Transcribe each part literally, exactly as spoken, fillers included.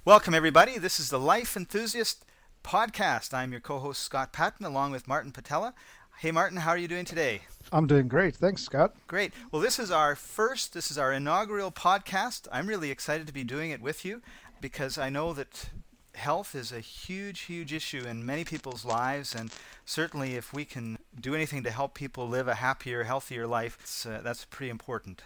Welcome, everybody. This is the Life Enthusiast Podcast. I'm your co host, Scott Patton, along with Martin Patella. Hey, Martin, how are you doing today? I'm doing great. Thanks, Scott. Great. Well, this is our first, this is our inaugural podcast. I'm really excited to be doing it with you because I know that health is a huge, huge issue in many people's lives. And certainly, if we can do anything to help people live a happier, healthier life, it's, uh, that's pretty important.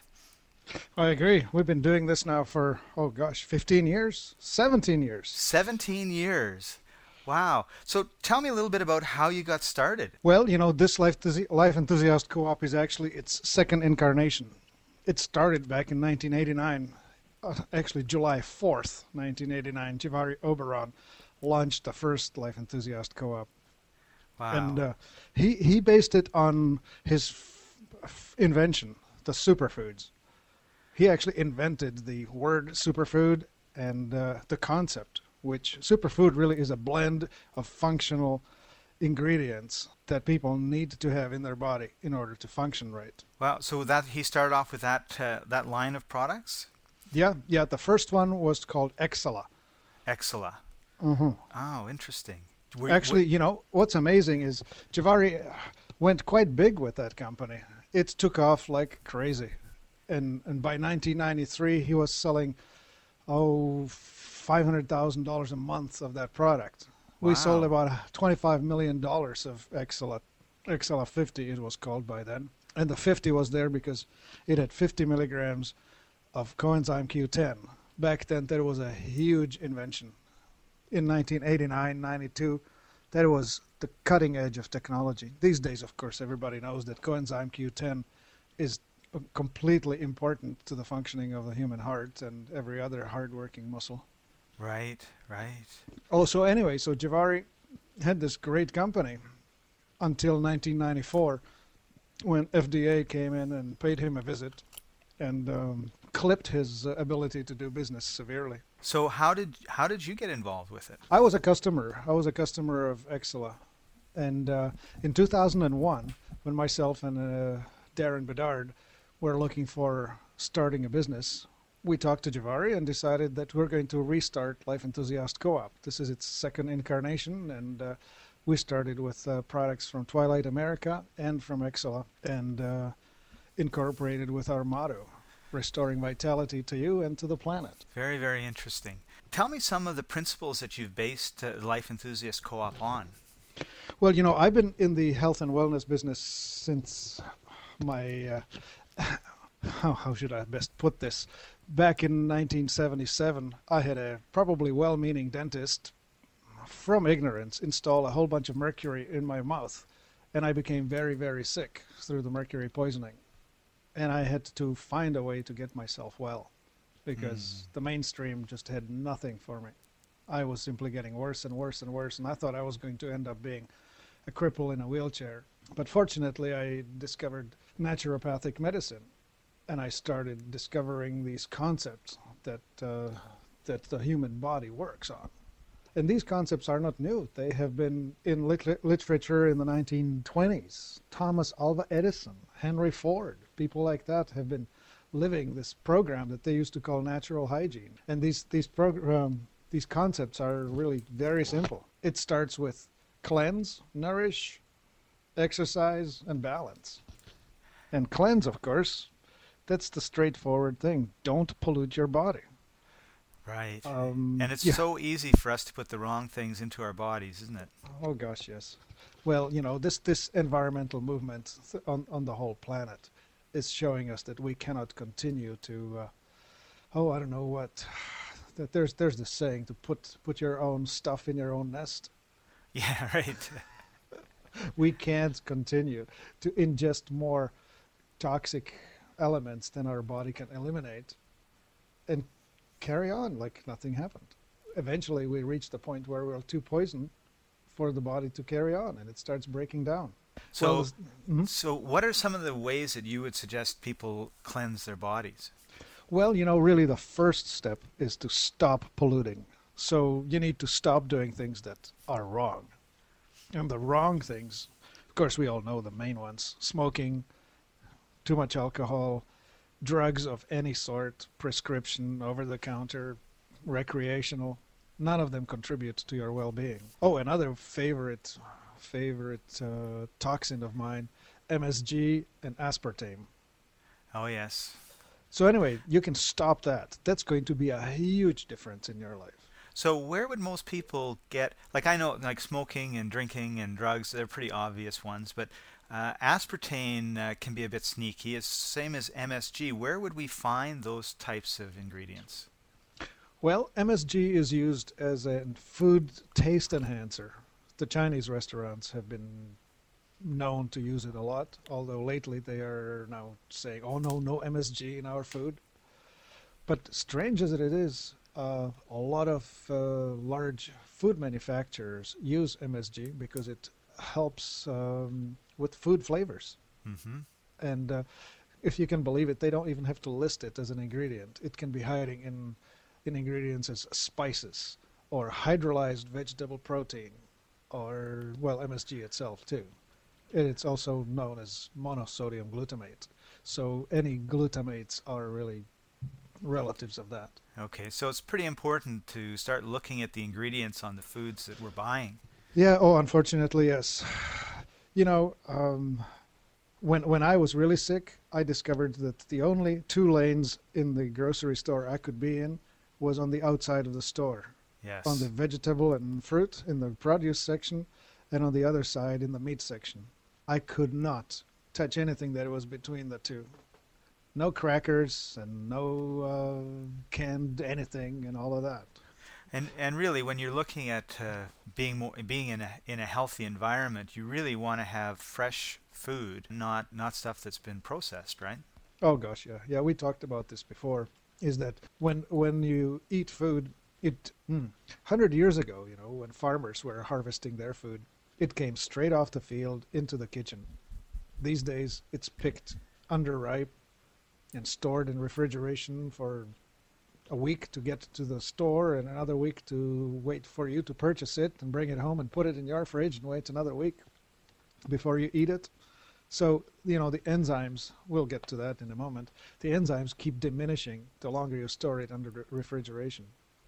I agree. We've been doing this now for, oh gosh, fifteen years? seventeen years. seventeen years. Wow. So tell me a little bit about how you got started. Well, you know, this Life, Life Enthusiast Co-op is actually its second incarnation. It started back in nineteen eighty-nine, uh, actually July fourth, nineteen eighty-nine. Djivari Oberon launched the first Life Enthusiast Co-op. Wow. And uh, he, he based it on his f- f- invention, the superfoods. He actually invented the word superfood and uh, the concept, which superfood really is a blend of functional ingredients that people need to have in their body in order to function right. Wow. So that he started off with that uh, that line of products? Yeah, yeah. The first one was called Excella. Excella. Mm-hmm. Oh, interesting. Were, Actually, were, you know, what's amazing is Djivari went quite big with that company. It took off like crazy. And, and by nineteen ninety-three, he was selling, oh, five hundred thousand dollars a month of that product. Wow. We sold about twenty-five million dollars of Excella, Excella fifty, it was called by then. And the fifty was there because it had fifty milligrams of coenzyme Q ten. Back then, that was a huge invention. In nineteen eighty-nine, ninety-two, that was the cutting edge of technology. These days, of course, everybody knows that coenzyme Q ten is completely important to the functioning of the human heart and every other hard-working muscle. Right, right. Oh, so anyway, so Djivari had this great company until nineteen ninety-four when F D A came in and paid him a visit and um, clipped his uh, ability to do business severely. So how did how did you get involved with it? I was a customer. I was a customer of Excella. And uh, in two thousand one, when myself and uh, Darren Bedard were looking for starting a business, we talked to Djivari and decided that we're going to restart Life Enthusiast Co-op. This is its second incarnation, and uh, we started with uh, products from Twilight America and from Excella, and uh, incorporated with our motto, restoring vitality to you and to the planet. Very, very interesting. Tell me some of the principles that you've based uh, Life Enthusiast Co-op on. Well, you know, I've been in the health and wellness business since my... Uh, How, how should I best put this? Back in nineteen seventy-seven, I had a probably well-meaning dentist, from ignorance, install a whole bunch of mercury in my mouth, and I became very, very sick through the mercury poisoning. And I had to find a way to get myself well, because mm. the mainstream just had nothing for me. I was simply getting worse and worse and worse, and I thought I was going to end up being a cripple in a wheelchair. But fortunately, I discovered naturopathic medicine, and I started discovering these concepts that uh, that the human body works on. And these concepts are not new. They have been in lit- literature in the nineteen twenties. Thomas Alva Edison, Henry Ford, people like that have been living this program that they used to call natural hygiene. And these these program these concepts are really very simple. It starts with cleanse, nourish, exercise, and balance. And cleanse, of course, that's the straightforward thing. Don't pollute your body. Right. Um, and it's yeah. so easy for us to put the wrong things into our bodies, isn't it? Oh, gosh, yes. Well, you know, this, this environmental movement on, on the whole planet is showing us that we cannot continue to, uh, oh, I don't know what, that there's there's this saying to put, put your own stuff in your own nest. Yeah, right. We can't continue to ingest more toxic elements than our body can eliminate and carry on like nothing happened. Eventually we reach the point where we're too poisoned for the body to carry on, and it starts breaking down. So, well, mm-hmm. so what are some of the ways that you would suggest people cleanse their bodies? Well, you know, really the first step is to stop polluting. So you need to stop doing things that are wrong. And the wrong things, of course, we all know the main ones: smoking, too much alcohol, drugs of any sort, prescription, over-the-counter, recreational, none of them contribute to your well-being. Oh, another favorite favorite uh, toxin of mine, M S G and aspartame. Oh, yes. So anyway, you can stop that. That's going to be a huge difference in your life. So where would most people get, like I know like smoking and drinking and drugs, they're pretty obvious ones, but uh, aspartame uh, can be a bit sneaky. It's same as M S G. Where would we find those types of ingredients? Well, M S G is used as a food taste enhancer. The Chinese restaurants have been known to use it a lot, although lately they are now saying, oh no, no M S G in our food. But strange as it is, uh, a lot of uh, large food manufacturers use M S G because it helps um, with food flavors. Mm-hmm. And uh, if you can believe it, they don't even have to list it as an ingredient. It can be hiding in, in ingredients as spices or hydrolyzed vegetable protein or, well, M S G itself too. And it's also known as monosodium glutamate. So any glutamates are really relatives of that. Okay, so it's pretty important to start looking at the ingredients on the foods that we're buying. Yeah, oh, unfortunately, yes. You know, um, when when I was really sick, I discovered that the only two lanes in the grocery store I could be in was on the outside of the store. Yes. On the vegetable and fruit in the produce section, and on the other side in the meat section. I could not touch anything that was between the two. No crackers and no uh, canned anything and all of that. And and really, when you're looking at uh, being more, being in a in a healthy environment, you really want to have fresh food, not not stuff that's been processed, right? Oh gosh, yeah, yeah. We talked about this before. Is that when when you eat food, it mm, hundred years ago, you know, when farmers were harvesting their food, it came straight off the field into the kitchen. These days, it's picked underripe and stored in refrigeration for a week to get to the store and another week to wait for you to purchase it and bring it home and put it in your fridge and wait another week before you eat it. So, you know, the enzymes, we'll get to that in a moment, the enzymes keep diminishing the longer you store it under refrigeration.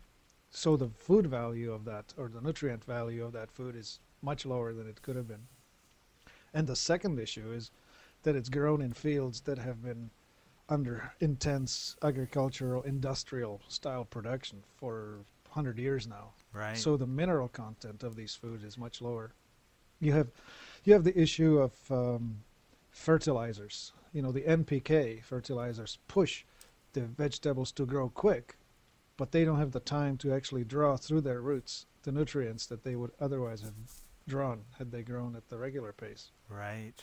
So the food value of that, or the nutrient value of that food, is much lower than it could have been. And the second issue is that it's grown in fields that have been under intense agricultural, industrial style production for one hundred years now. Right. So the mineral content of these foods is much lower. You have you have the issue of um, fertilizers. You know, the N P K fertilizers push the vegetables to grow quick, but they don't have the time to actually draw through their roots the nutrients that they would otherwise have drawn had they grown at the regular pace. Right.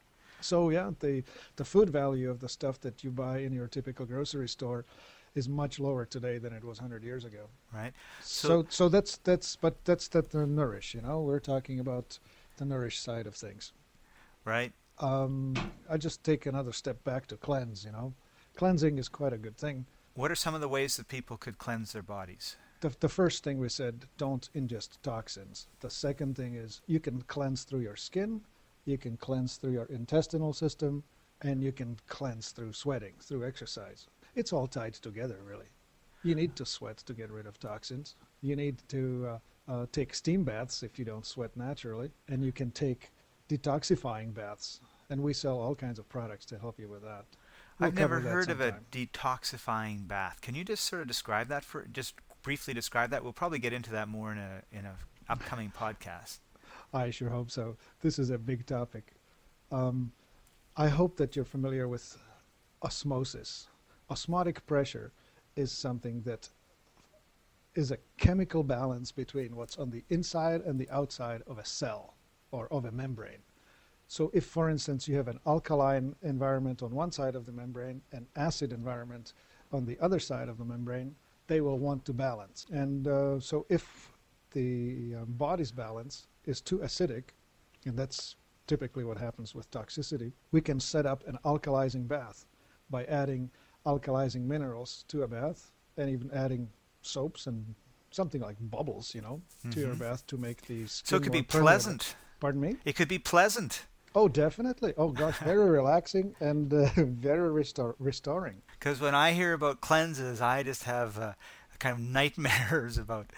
So yeah, the the food value of the stuff that you buy in your typical grocery store is much lower today than it was one hundred years ago. Right. So So, so that's that's but that's that the nourish, you know. We're talking about the nourish side of things. right. Um, I just take another step back to cleanse, you know. Cleansing is quite a good thing. What are some of the ways that people could cleanse their bodies? The the first thing we said, don't ingest toxins. The second thing is you can cleanse through your skin, you can cleanse through your intestinal system, and you can cleanse through sweating, through exercise. It's all tied together, really. You need to sweat to get rid of toxins. You need to uh, uh, take steam baths if you don't sweat naturally, and you can take detoxifying baths. And we sell all kinds of products to help you with that. We'll I've never cover that heard of a sometime. detoxifying bath. Can you just sort of describe that for just briefly describe that? We'll probably get into that more in a in a upcoming podcast. I sure hope so. This is a big topic. Um, I hope that you're familiar with osmosis. Osmotic pressure is something that is a chemical balance between what's on the inside and the outside of a cell or of a membrane. So if, for instance, you have an alkaline environment on one side of the membrane and acid environment on the other side of the membrane, they will want to balance. And uh, so if the um, body's balance is too acidic, and that's typically what happens with toxicity, we can set up an alkalizing bath by adding alkalizing minerals to a bath and even adding soaps and something like bubbles, you know, to your Mhm. bath to make these. So it could be permeable. pleasant. Pardon me? It could be pleasant. Oh, definitely. Oh, gosh, very relaxing and uh, very restor- restoring. Because when I hear about cleanses, I just have uh, kind of nightmares about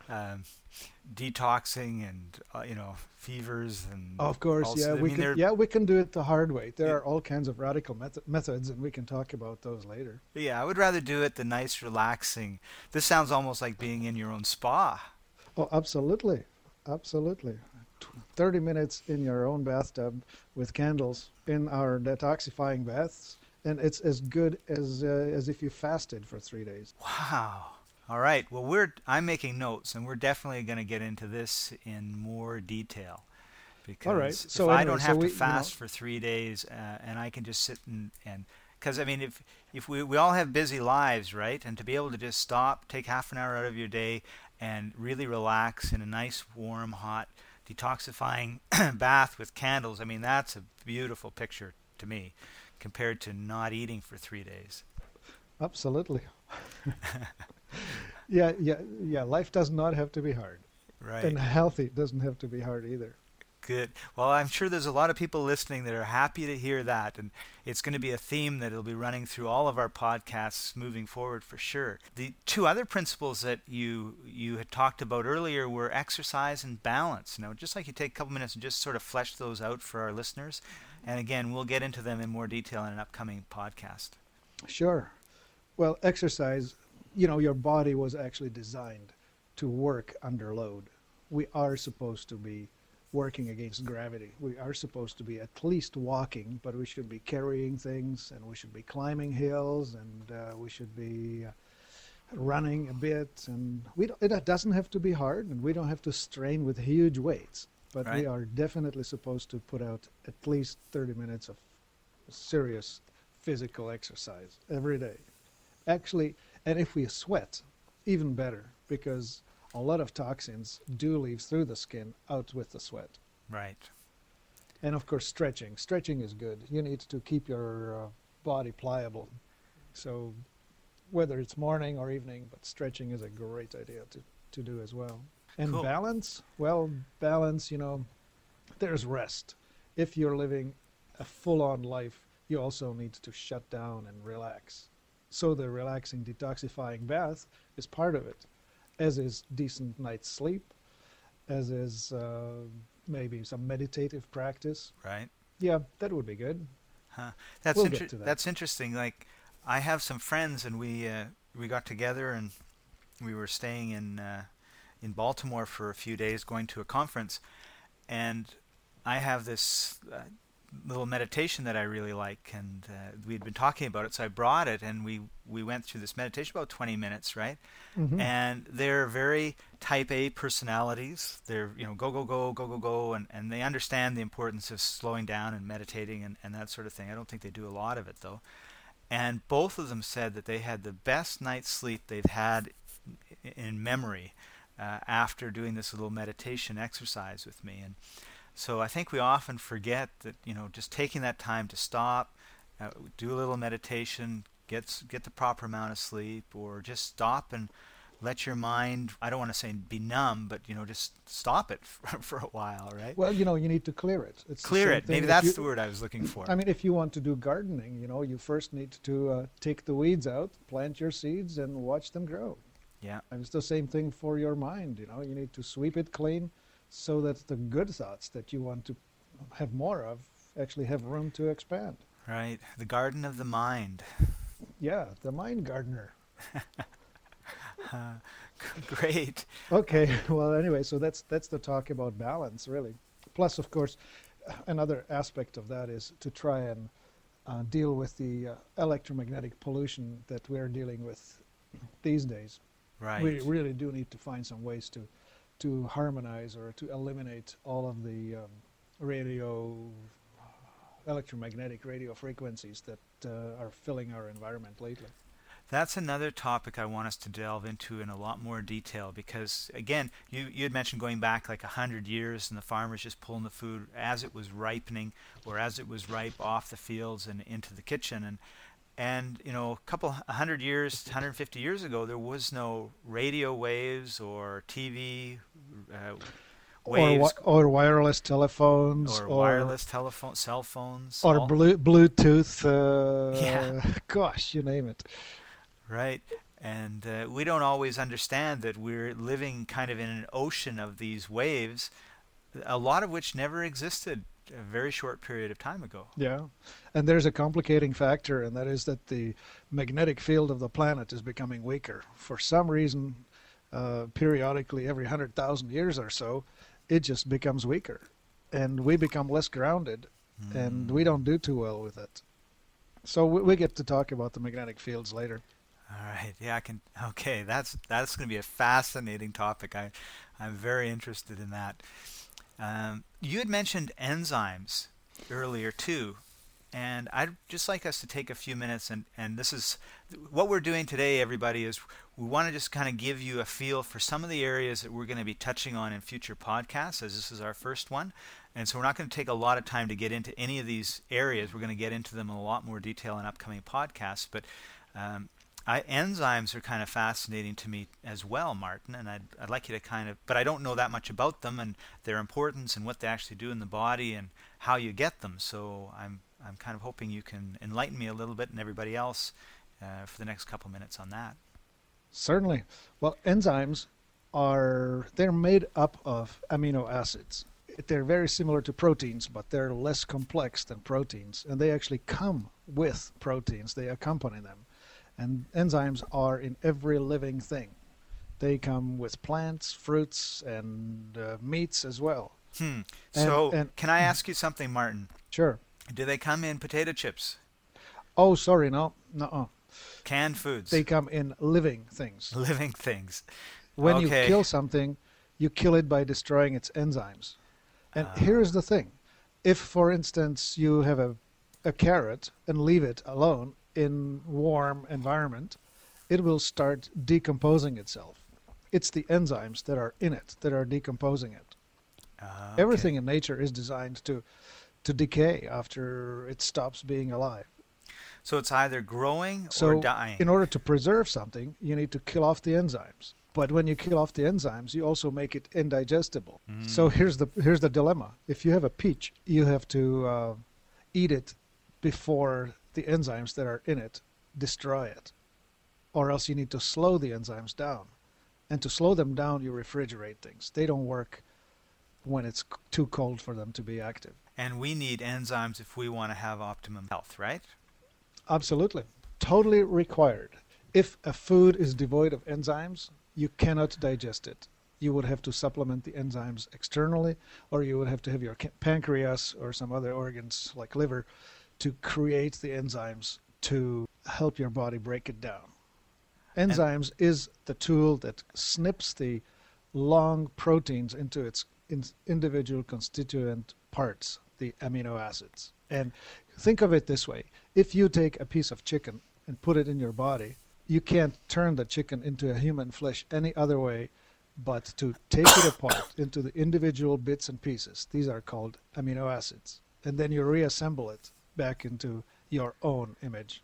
um, detoxing and uh, you know fevers and Of course, also, yeah, I we mean can. they're Yeah, we can do it the hard way. There yeah, are all kinds of radical method, methods, and we can talk about those later. yeah, I would rather do it the nice relaxing. This sounds almost like being in your own spa. Oh, absolutely, absolutely. thirty minutes in your own bathtub with candles in our detoxifying baths, and it's as good as uh, as if you fasted for three days. Wow. All right. Well, we're I'm making notes, and we're definitely going to get into this in more detail All right. because if So I anyway, don't so have to we, you know, fast for three days uh, and I can just sit and and because I mean, if if we we all have busy lives, right? And to be able to just stop, take half an hour out of your day, and really relax in a nice, warm, hot, detoxifying bath with candles. I mean, that's a beautiful picture to me, compared to not eating for three days. absolutely. Yeah, yeah, yeah. Life does not have to be hard, Right. and healthy doesn't have to be hard either. Good. Well, I'm sure there's a lot of people listening that are happy to hear that, and it's going to be a theme that will be running through all of our podcasts moving forward for sure. The two other principles that you you had talked about earlier were exercise and balance. Now, just like you take a couple minutes and just sort of flesh those out for our listeners, and again, we'll get into them in more detail in an upcoming podcast. Sure. Well, exercise, you know, your body was actually designed to work under load. We are supposed to be working against gravity. We are supposed to be at least walking, but we should be carrying things, and we should be climbing hills, and uh, we should be uh, running a bit. And we don't, it doesn't have to be hard, and we don't have to strain with huge weights. But we Right? are definitely supposed to put out at least thirty minutes of serious physical exercise every day. Actually, and if we sweat, even better, because a lot of toxins do leave through the skin out with the sweat. Right. And of course, stretching. Stretching is good. You need to keep your uh, body pliable. So whether it's morning or evening, but stretching is a great idea to, to do as well. And Cool. balance, well, balance, you know, there's rest. If you're living a full-on life, you also need to shut down and relax. So the relaxing, detoxifying bath is part of it, as is decent night's sleep, as is uh, maybe some meditative practice. Right. Yeah, that would be good. Huh. That's We'll inter- get to that. that's interesting. Like, I have some friends, and we uh, we got together, and we were staying in uh, in Baltimore for a few days, going to a conference, and I have this uh, little meditation that I really like, and uh, we'd been talking about it, so I brought it, and we we went through this meditation about twenty minutes, right? Hmm. And they're very type A personalities. They're, you know, go, go, go, go, go, go, and, and they understand the importance of slowing down and meditating and, and that sort of thing. I don't think they do a lot of it, though. And both of them said that they had the best night's sleep they've had in memory uh, after doing this little meditation exercise with me. And so I think we often forget that, you know, just taking that time to stop, uh, do a little meditation, get get the proper amount of sleep, or just stop and let your mind, I don't want to say be numb, but, you know, just stop it for, for a while, right? Well, you know, you need to clear it. It's the Clear same it. thing Maybe if that's you- the word I was looking for. I mean, if you want to do gardening, you know, you first need to uh, take the weeds out, plant your seeds, and watch them grow. Yeah. And it's the same thing for your mind. You know, you need to sweep it clean so that the good thoughts that you want to have more of actually have room to expand. Right. The garden of the mind. Yeah, the mind gardener. Uh, great. Okay, well, anyway, so that's that's the talk about balance, really. Plus, of course, another aspect of that is to try and uh, deal with the uh, electromagnetic pollution that we're dealing with these days. Right. We really do need to find some ways to to harmonize or to eliminate all of the um, radio, electromagnetic radio frequencies that uh, are filling our environment lately. That's another topic I want us to delve into in a lot more detail because, again, you, you had mentioned going back like a hundred years and the farmers just pulling the food as it was ripening or as it was ripe off the fields and into the kitchen. And, and you know, a couple, a hundred years, one hundred fifty years ago, there was no radio waves or T V uh, Or, waves wi- or wireless telephones, or wireless telephone, cell phones. or all- blu- Bluetooth. Uh, Yeah. Gosh, you name it. Right. And uh, we don't always understand that we're living kind of in an ocean of these waves, a lot of which never existed a very short period of time ago. Yeah, and there's a complicating factor, and that is that the magnetic field of the planet is becoming weaker. For some reason, uh, periodically every one hundred thousand years or so, it just becomes weaker, and we become less grounded, mm. and we don't do too well with it. So we, we get to talk about the magnetic fields later. All right. Yeah, I can. Okay, that's that's going to be a fascinating topic. I, I'm very interested in that. Um, you had mentioned enzymes earlier too, and I'd just like us to take a few minutes, and, and this is what we're doing today, everybody, is we want to just kind of give you a feel for some of the areas that we're going to be touching on in future podcasts, as this is our first one. And so we're not going to take a lot of time to get into any of these areas. We're going to get into them in a lot more detail in upcoming podcasts, but um, I, enzymes are kind of fascinating to me as well, Martin, and I'd, I'd like you to kind of, but I don't know that much about them and their importance and what they actually do in the body and how you get them. So I'm I'm kind of hoping you can enlighten me a little bit and everybody else uh, for the next couple minutes on that. Certainly. Well, enzymes are, they're made up of amino acids. They're very similar to proteins, but they're less complex than proteins, and they actually come with proteins. They accompany them. And enzymes are in every living thing. They come with plants, fruits, and uh, meats as well. Hmm. So, and, and, can I ask you something, Martin? Sure. Do they come in potato chips? Oh, sorry, no, no. Canned foods. They come in living things. Living things. When okay. you kill something, you kill it by destroying its enzymes. And uh. here's the thing: if, for instance, you have a a carrot and leave it alone in warm environment, it will start decomposing itself. It's the enzymes that are in it that are decomposing it. Uh, okay. Everything in nature is designed to to decay after it stops being alive. So it's either growing so or dying. In order to preserve something, you need to kill off the enzymes. But when you kill off the enzymes, you also make it indigestible. Mm. So here's the here's the dilemma. If you have a peach, you have to uh, eat it before the enzymes that are in it destroy it, or else you need to slow the enzymes down. And to slow them down, you refrigerate things. They don't work when it's c- too cold for them to be active. And we need enzymes if we want to have optimum health, right? Absolutely. Totally required. If a food is devoid of enzymes, you cannot digest it. You would have to supplement the enzymes externally, or you would have to have your ca- pancreas or some other organs like liver to create the enzymes to help your body break it down. Enzymes and is the tool that snips the long proteins into its in individual constituent parts, the amino acids. And think of it this way. If you take a piece of chicken and put it in your body, you can't turn the chicken into a human flesh any other way but to take it apart into the individual bits and pieces. These are called amino acids. And then you reassemble it back into your own image.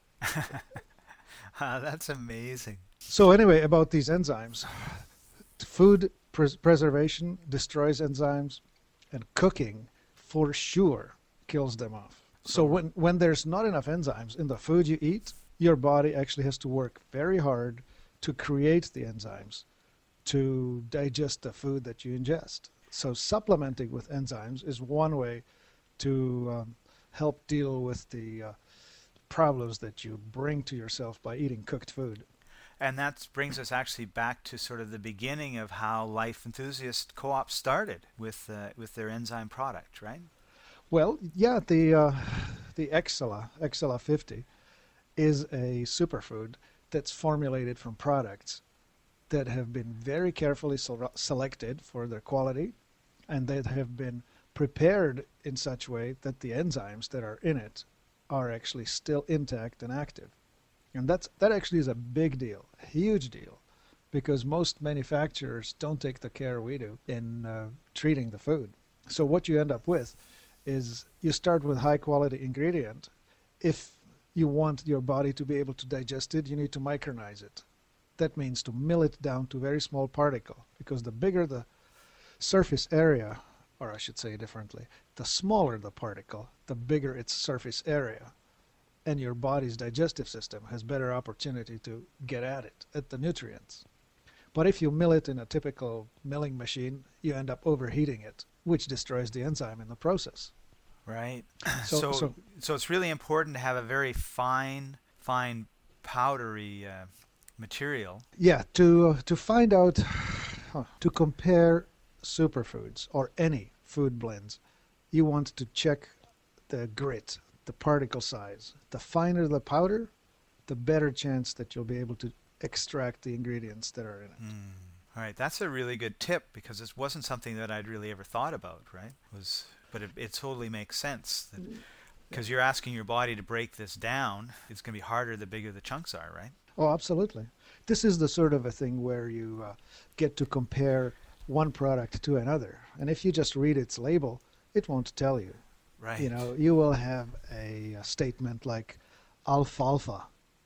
Ah, that's amazing. So anyway, about these enzymes, food pres- preservation destroys enzymes, and cooking for sure kills them off. So when, when there's not enough enzymes in the food you eat, your body actually has to work very hard to create the enzymes to digest the food that you ingest. So supplementing with enzymes is one way to um, help deal with the uh, problems that you bring to yourself by eating cooked food. And that brings us actually back to sort of the beginning of how Life Enthusiast Co-op started with uh, with their enzyme product, right? Well, yeah, the uh, the Exela, Exela fifty, is a superfood that's formulated from products that have been very carefully se- selected for their quality, and that have been prepared in such a way that the enzymes that are in it are actually still intact and active. And that's that actually is a big deal, a huge deal, because most manufacturers don't take the care we do in uh, treating the food. So what you end up with is you start with high quality ingredient. If you want your body to be able to digest it, you need to micronize it. That means to mill it down to a very small particle, because the bigger the surface area, or I should say differently, the smaller the particle, the bigger its surface area. and your body's digestive system has better opportunity to get at it, at the nutrients. But if you mill it in a typical milling machine, you end up overheating it, which destroys the enzyme in the process. Right. So, So, so so it's really important to have a very fine, fine, powdery uh, material. yeah, to uh, to find out, huh, to compare superfoods or any food blends, you want to check the grit, the particle size. The finer the powder, the better chance that you'll be able to extract the ingredients that are in it. Mm. All right, that's a really good tip because this wasn't something that I'd really ever thought about, right? Was but it, it totally makes sense that because you're asking your body to break this down, it's going to be harder the bigger the chunks are, right? Oh, absolutely. This is the sort of a thing where you uh, get to compare one product to another. And if you just read its label, it won't tell you. Right. You know, you will have a, a statement like alfalfa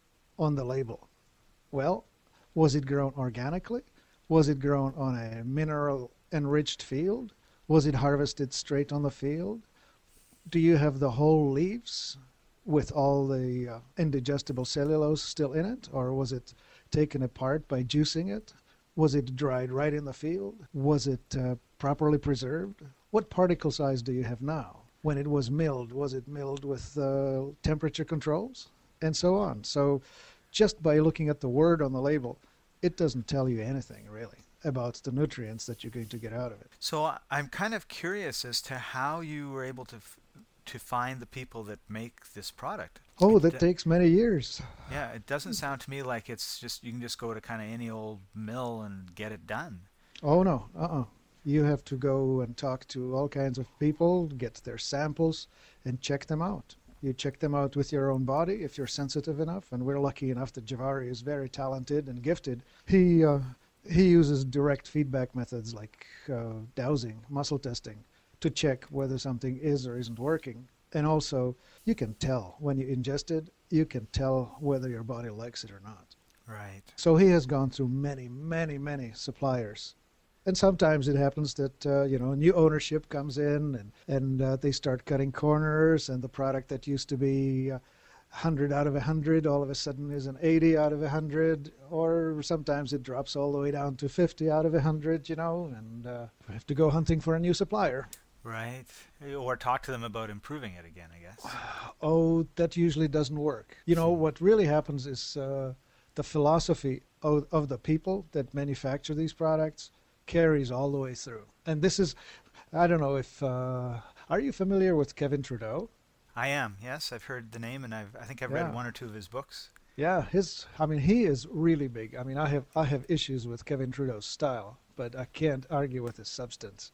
on the label. Well, was it grown organically? Was it grown on a mineral-enriched field? Was it harvested straight on the field? Do you have the whole leaves with all the uh, indigestible cellulose still in it? Or was it taken apart by juicing it? Was it dried right in the field? Was it uh, properly preserved? What particle size do you have now? When it was milled, was it milled with uh, temperature controls? And so on. So just by looking at the word on the label, it doesn't tell you anything really about the nutrients that you're going to get out of it. So I- I'm kind of curious as to how you were able to f- to find the people that make this product. Oh, It that d- takes many years. Yeah, it doesn't sound to me like it's just you can just go to kind of any old mill and get it done. Oh, no. Uh-uh. You have to go and talk to all kinds of people, get their samples, and check them out. You check them out with your own body if you're sensitive enough, and we're lucky enough that Javari is very talented and gifted. He uh, he uses direct feedback methods like uh, dowsing, muscle testing, to check whether something is or isn't working. And also, you can tell when you ingest it, you can tell whether your body likes it or not. Right. So he has gone through many, many, many suppliers. And sometimes it happens that, uh, you know, new ownership comes in and, and uh, they start cutting corners, and the product that used to be uh, one hundred out of one hundred all of a sudden is an eighty out of one hundred, or sometimes it drops all the way down to fifty out of one hundred, you know, and uh, we have to go hunting for a new supplier. Right. Or talk to them about improving it again, I guess. Oh, that usually doesn't work. You know, what really happens is uh, the philosophy of, of the people that manufacture these products carries all the way through. And this is, I don't know if, uh, are you familiar with Kevin Trudeau? I am, yes. I've heard the name, and I've, I think I've Yeah. read one or two of his books. Yeah, his, I mean, he is really big. I mean, I have, I have issues with Kevin Trudeau's style, but I can't argue with his substance.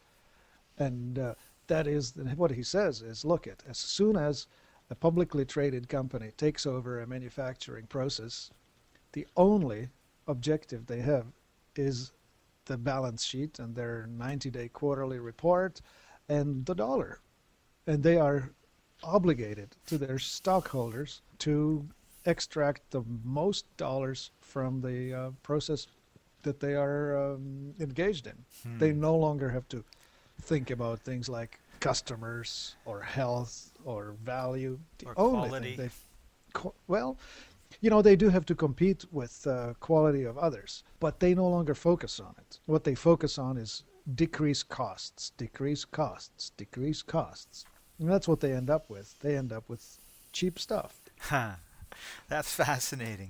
And uh, that is, what he says is, look, it, as soon as a publicly traded company takes over a manufacturing process, the only objective they have is the balance sheet and their ninety-day quarterly report and the dollar. And they are obligated to their stockholders to extract the most dollars from the uh, process that they are um, engaged in. Hmm. They no longer have to think about things like customers or health or value. The Or only quality. thing they've, co- well, you know, they do have to compete with uh, quality of others, but they no longer focus on it. What they focus on is decrease costs, decrease costs, decrease costs. And that's what they end up with. They end up with cheap stuff. Huh. That's fascinating.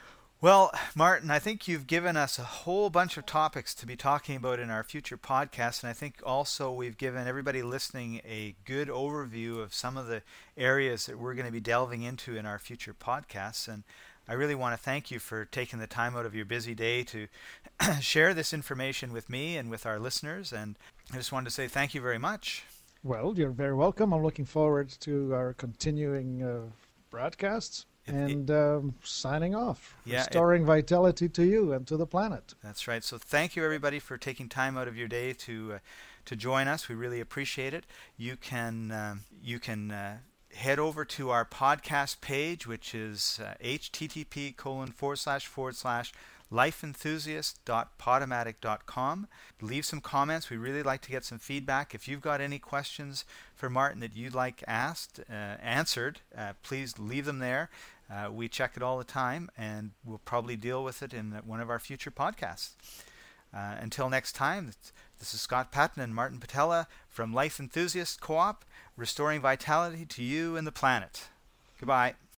Well, Martin, I think you've given us a whole bunch of topics to be talking about in our future podcasts, and I think also we've given everybody listening a good overview of some of the areas that we're going to be delving into in our future podcasts. And I really want to thank you for taking the time out of your busy day to share this information with me and with our listeners. And I just wanted to say thank you very much. Well, you're very welcome. I'm looking forward to our continuing uh, broadcasts. It- and um, signing off, Yeah, it- restoring vitality to you and to the planet. That's right. So thank you, everybody, for taking time out of your day to uh, to join us. We really appreciate it. You can um, you can uh, head over to our podcast page, which is uh, http colon forward slash forward slash life enthusiast dot podomatic dot com. Leave some comments. We really like to get some feedback. If you've got any questions for Martin that you'd like asked, uh, answered, uh, please leave them there. Uh, we check it all the time, and we'll probably deal with it in one of our future podcasts. Uh, until next time, this is Scott Patton and Martin Patella from Life Enthusiast Co-op, restoring vitality to you and the planet. Goodbye.